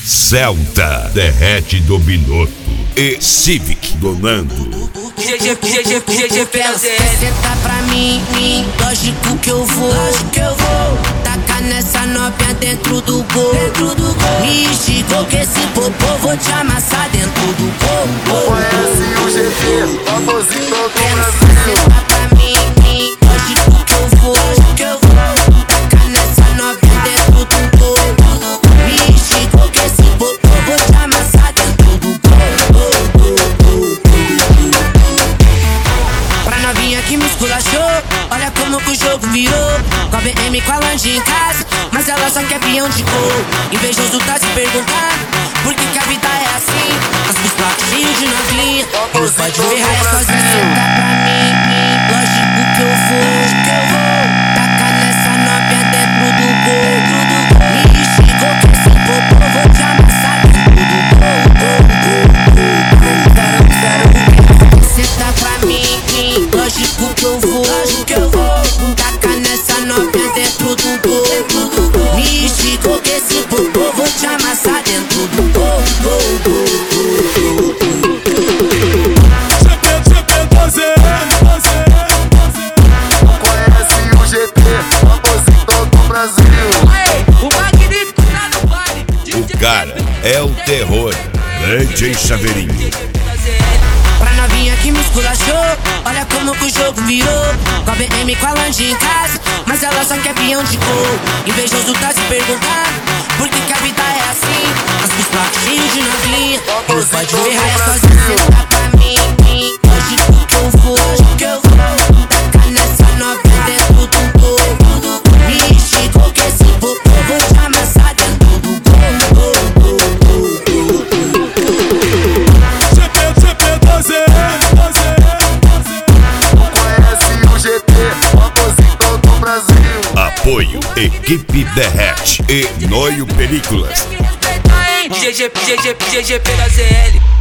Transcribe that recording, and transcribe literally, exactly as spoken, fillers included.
Celta, derrete do Binotto e Civic do Nando. G G, G G, G G P Z L. Cê tá pra mim, mim, lógico que eu vou, lógico que eu vou. Tacar nessa novinha dentro do gol, dentro do gol. Me esticou que esse popô vou te amassar dentro do gol. Conhece o G P, famosinho do Cê Brasil. tá pra mim, mim, lógico que eu vou, lógico que eu vou. Tacar nessa novinha dentro do gol. Me esticou que esse popô vou te amassar dentro do gol. Pra novinha que me esculachou, olha como que o jogo virou. Com a B M, com a lanche em casa, mas ela só quer peão de gol. Invejoso tá se perguntando por que que a vida é assim. As pistolas cheios de novinha, e não pode ferrar é sozinho. Cê tá pra mim, mim, lógico que eu vou, lógico que eu vou. Tacar nessa novinha dentro do gol, dentro do gol. Me esticou que esse popô vou te amassar dentro do gol, gol, gol, gol. Cê tá pra mim, mim, lógico que eu vou, lógico que eu vou. Tacar nessa novinha dentro do gol, dentro do gol. Me esticou que esse popô vou te amassar dentro do gol, gol, gol, gol. Conhece o G P, famosinho do Brasil. O magnífico tá no baile. O cara é o terror. D J Chaveirinho. Pra novinha que me esculachou, olha como que o jogo virou. Com a B M, com a lanche em casa, mas ela só quer peão de gol. Invejoso tá se perguntando por que que a vida é assim. As pistolas cheios de novinha, e não pode ferrar é sozinho. Cê tá pra mim, mim, lógico que eu vou, lógico que eu vou. Tacar nessa novinha dentro do gol. Me esticou que esse popô vou te amassar dentro do gol, gol, gol, gol, gol. Conhece o G P, famosinho do Brasil. Apoio Equipe Derrete e Noio Películas. G G, G G, G G P Z L.